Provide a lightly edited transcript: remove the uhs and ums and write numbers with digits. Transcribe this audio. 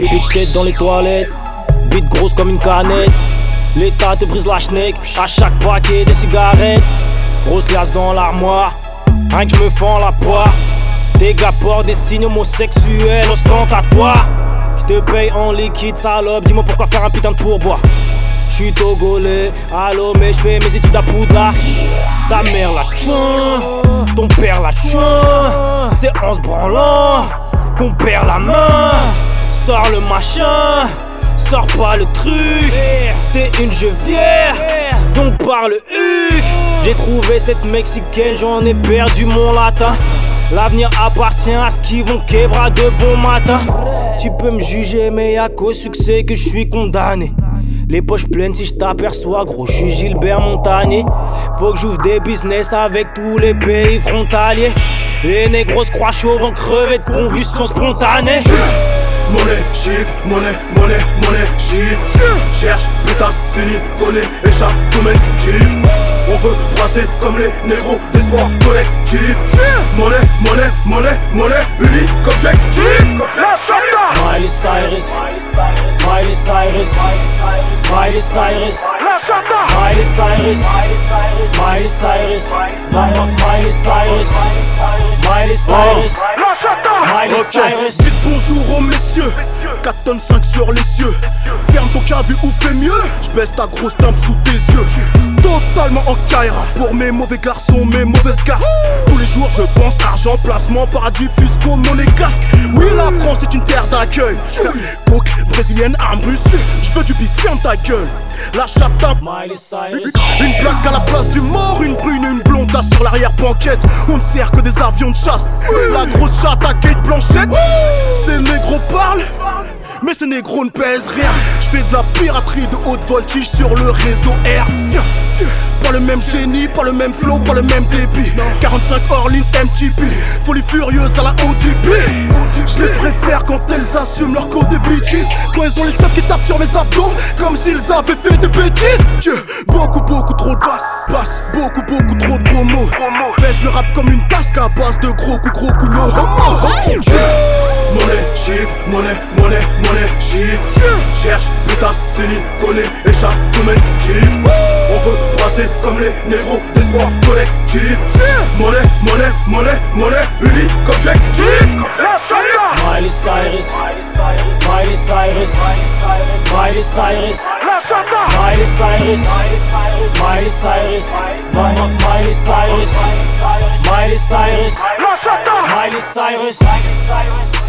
Bitch tête dans les toilettes, bite grosse comme une canette. L'état te brise la schneck, à chaque paquet des cigarettes. Grosse glace dans l'armoire, rien que je me fends la poire. Des gars portent des signes homosexuels ostentatoires. J'te paye en liquide salope, dis-moi pourquoi faire un putain de pourboire. J'suis togolais, allô mais j'fais mes études à Poudlard. Ta mère la chouin, ton père la chouin. C'est en se branlant qu'on perd la main. Sors le machin, sors pas le truc. T'es une gevière, donc parle huc. J'ai trouvé cette mexicaine, j'en ai perdu mon latin. L'avenir appartient à ce qui vont quebra de bon matin. Tu peux me juger mais y'a qu'au succès que je suis condamné. Les poches pleines si je t'aperçois, gros, je suis Gilbert Montagnier. Faut que j'ouvre des business avec tous les pays frontaliers. Les négros se croient chauds vont crever de combustion spontanée. Monnaie, chiffre, monnaie, chiffre. Cherche, pétasse, Céline, connaît, échappe, domestique. On veut brasser comme les négros d'espoir collectif. Monnaie, unique objectif. Miley Cyrus, Miley Cyrus, Miley Cyrus, Miley Cyrus, Miley Cyrus, Miley Cyrus, Miley Cyrus, Miley Cyrus. Dites bonjour aux messieurs, 4 tonnes 5 sur les cieux. Ferme ton cabu ou fais mieux, j'baisse ta grosse timbre sous tes yeux. Totalement en Kaira, pour mes mauvais garçons, mes mauvaises garces. Tous les jours je pense argent, placement, paradis fiscaux, monégasque. Oui la France est une terre d'accueil. Coke, brésilienne, arme russe. J'veux du bif, ferme ta gueule. La chatte à Miley Cyrus. Une plaque à la place du mort, une brune, une blonde sur l'arrière-banquette. On ne sert que des avions de chasse. La grosse chatte à Kate Blanchette. Ces négros parlent, mais ces négros ne pèsent rien. J'fais de la piraterie de haute voltige sur le réseau hertzien. Pas le même génie, pas le même flow, pas le même débit. 45 Orleans MTP, folie furieuse à la ODB. Je les préfère quand elles assument leur code de bitches. Quand elles ont les seufs qui tapent sur mes abdos comme s'ils avaient fait des bêtises. Beaucoup trop de basse, beaucoup trop de gros mots. Pèse le rap comme une tasque à base de gros coups no homo. Monnaie, chiffre, monnaie, chiffre. Cherche, pétasse, Céline, connaît, échappe, domestique. On veut brasser comme les négros d'espoir collectif. Monnaie, unique objectif. Miley Cyrus, Miley Cyrus, Miley Cyrus, Miley Cyrus, Miley Cyrus, Miley Cyrus, Miley Cyrus, Miley Cyrus.